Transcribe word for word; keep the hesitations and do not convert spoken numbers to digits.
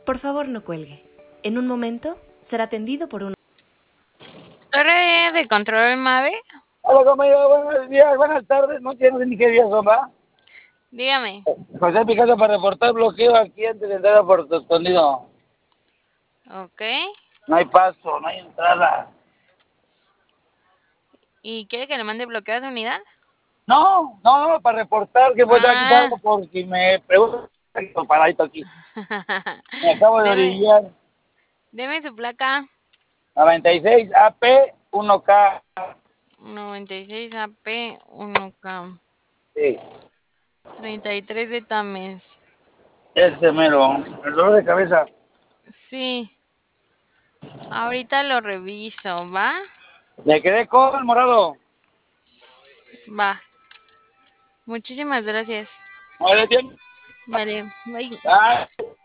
Por favor, no cuelgue. En un momento será atendido por un... Torre de control Mave. Hola, compañero, buenos días, buenas tardes, no sé ni qué días son, ¿va? Dígame. José Picasso para reportar bloqueo aquí antes de entrar a Puerto Escondido. Ok. No hay paso, no hay entrada. ¿Y quiere que le mande bloqueo de unidad? No, no, no, para reportar que puede estar aquí Ah. parado por si me pregunto, paradito aquí. Me acabo de deme, orillar. deme su placa. noventa y seis A P uno K. noventa y seis A P uno K. Sí, treinta y tres de Tames. ese mero. El dolor de cabeza. Sí. Ahorita lo reviso, ¿va? Le quedé con el morado. Va. Muchísimas gracias. Vale, tiempo. Vale. Bye. Ah.